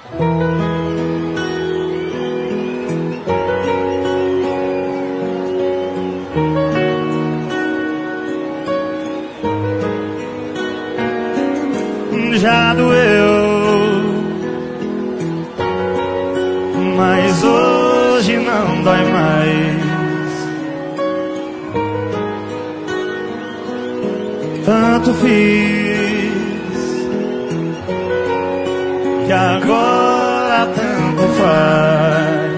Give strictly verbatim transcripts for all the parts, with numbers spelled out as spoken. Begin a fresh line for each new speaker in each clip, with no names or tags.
Já doeu, mas hoje não dói mais. Tanto fiz que agora tanto faz.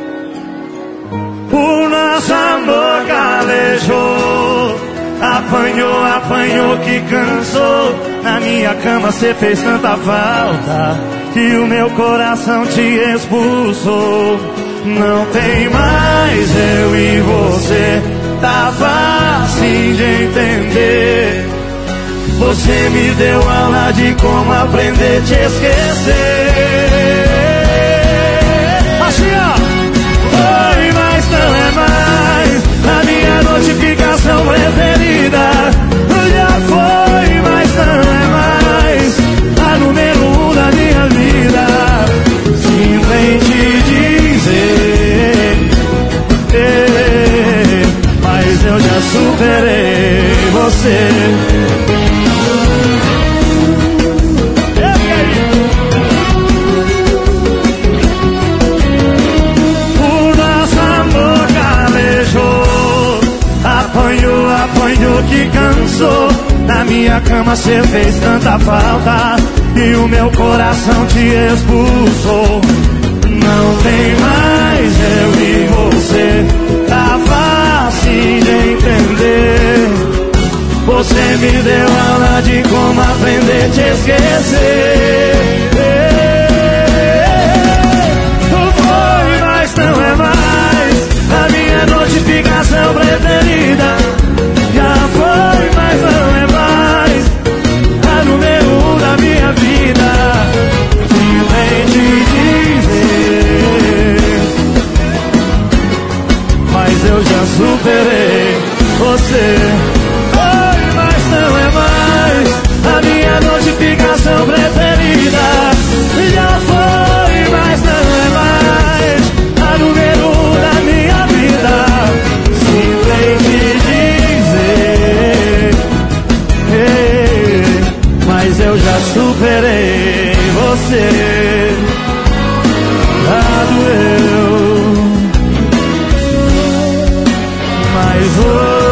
O nosso amor calejou, apanhou, apanhou que cansou. Na minha cama cê fez tanta falta que o meu coração te expulsou. Não tem mais eu e você, tá fácil de entender. Você me deu aula de como aprender a te esquecer. Assim ó, foi, mas não é mais a minha notificação preferida. Já foi, mas não é mais a número um da minha vida. Simplesmente dizer, eh, mas eu já superei você. O nosso amor calejou, apanhou, apanhou que cansou. Na minha cama cê fez tanta falta e o meu coração te expulsou. Não tem mais eu e você, tá fácil de entender. Você me deu aula de como aprender a te esquecer. Foi, mas não é mais a minha notificação preferida. Já foi, mas não é mais a número um da minha vida. Simplesmente dizer, mas eu já superei você. Foi, mas não é mais a minha notificação preferida. Já foi, mas não é mais a número um da minha vida. Simplesmente mas eu já superei você. Ah, doeu, mas hoje